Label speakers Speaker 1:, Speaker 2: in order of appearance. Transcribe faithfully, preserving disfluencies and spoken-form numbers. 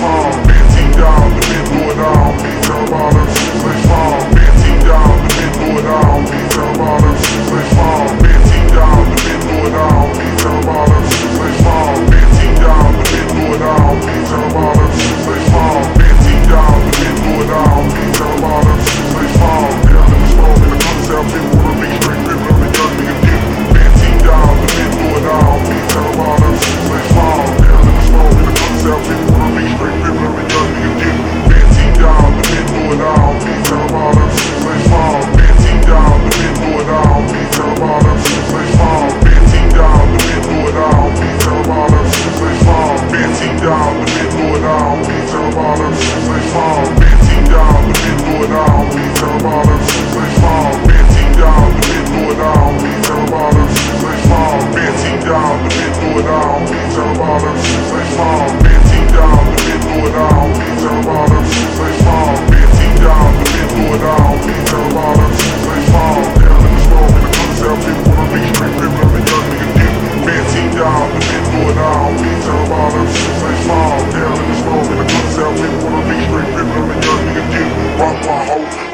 Speaker 1: farm. Benty down, the big boy down. Tell about us, let's farm. Benty down, the big boy down. Tell about us, let's farm. Benty down, the big boy down. Tell about us, let's farm. Benty down, the big boy down. Tell about us, let's farm. Benty down, the big boy down. Tell about us, let's farm. Yeah, in the storm, in the concept, people wanna be straight, people love the young nigga deep. Benty down, the big boy down. Tell about us, let's farm. Yeah, in the storm, in the concept, people wanna be straight, people love the young nigga deep. Benty down, the big boy down. Tell about us, let's farm. Benty down, the big boy down. Tell about us, let's farm. Benty down, the big boy down. Tell about us, let's farm. Benty down, the big boy down. Tell about us, let's farm. Benty down, the big boy down. Tell about us, let's farm. Benty down, the big boy down. Tell about us, let's farm. Benty down, the big boy down. Tell about us, let's farm. Benty down, the big boy down. Tell about us, let's farm. Benty down, the big boy down. Tell about us, let's farm. Down in the storm, in the concept, people wanna be straight, people love the young nigga deep. Benty down, the big boy down. Tell about us, let's farm. Down in the storm, in the concept, people wanna be straight, people love the young nigga deep. Rock my hoe.